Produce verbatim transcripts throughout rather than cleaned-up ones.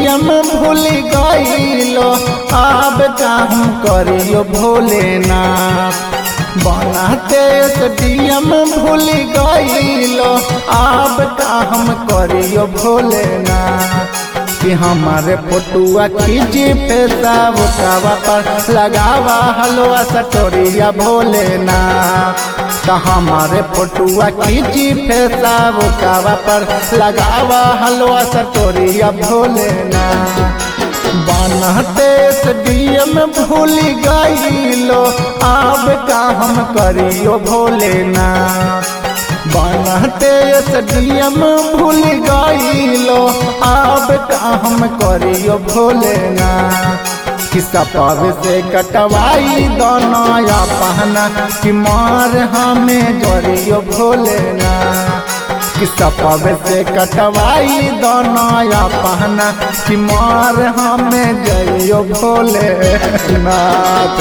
DM भूल गईलो अब कहूँ करियो भोलेनाथ। बनाते डीएम भूल गईलो अब कहूँ करियो भोलेनाथ। कि हमारे फोटुआ खींची फेसाब कावा पर लगावा हलवा सटोरिया भोलेनाथ। तो हमारे फोटुआ खींची फेसाब कावा पर लगावा हलवा सटोरिया भोलेनाथ। बनते डीएम भूल गईलो अब का हम करियो भोलेनाथ। बनते डीएम भूल गईलो अब का हम करियो भोलेनाथ। कि सपब से कटवाई दोनों पहना कि मार हमें जोरियो भोलेनाथ। कि सपब से कटवाई दोनों पहना कि मार हमें जइयो भोलेनाथ।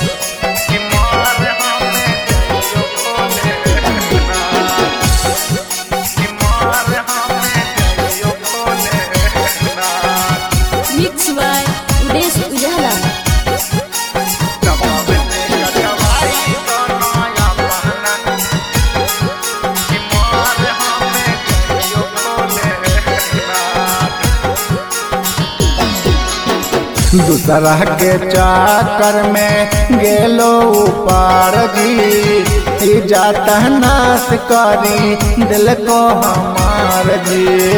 दूसरा के चाकर में गेलो ऊपर जी जाता नाश करी दिल को हमार जी।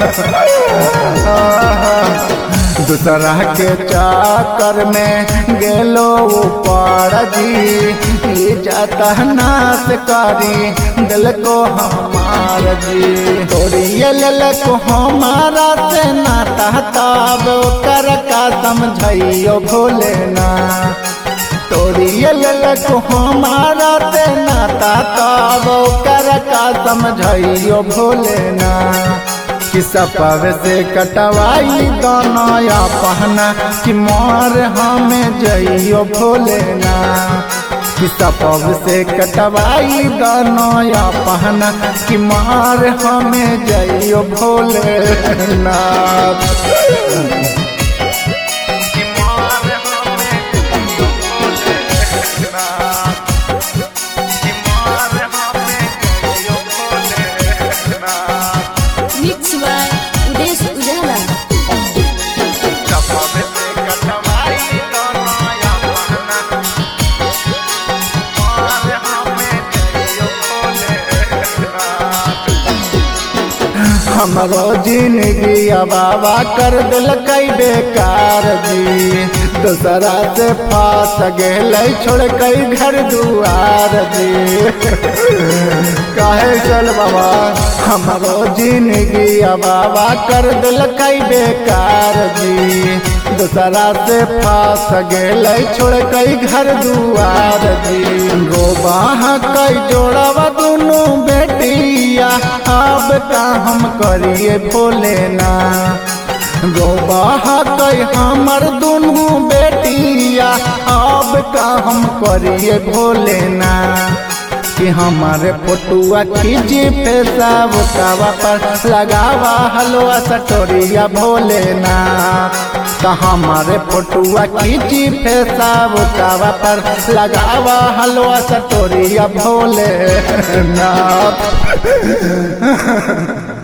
दूसरा के चाकर में गेलो ऊपर जी जाता नाश करी दिल को हमार जी। तोड़िए लल को हमारा से नाता तब कर का समझाइयो भोलेनाथ। तोड़िए लल को हमारा से नाता तब कर का समझाइयो भोलेनाथ। कि सपब से कटवाई दोनों पहना कि मार हमें जइयो भोलेनाथ। कि सपब से कटवाई दोनों पहना कि मार हमें जइयो भोलेनाथ। हमरो जिंदगी बाबा कर दिल कई बेकार जी। दूसरा से फास गए छोड़ कई घर दुआर जी। काहे चल बाबा हमरो जिंदगी बाबा कर दिल कई बेकार जी। दूसरा से फास गए छोड़ कई घर दुआर जी। गोबा कई जोड़वा दोनों बेटिया अब का हम करिए भोलेनाथ। गोबा कई हमर दोनों बेटिया अब का हम करिए भोलेनाथ। कि हमारे फोटुआ खींची फेसाब कावा पर लगावा हलवा सटोरिया भोलेनाथ। तो हमारे फोटुआ खींची फेसाब कावा पर लगावा हलवा सटोरिया भोलेनाथ।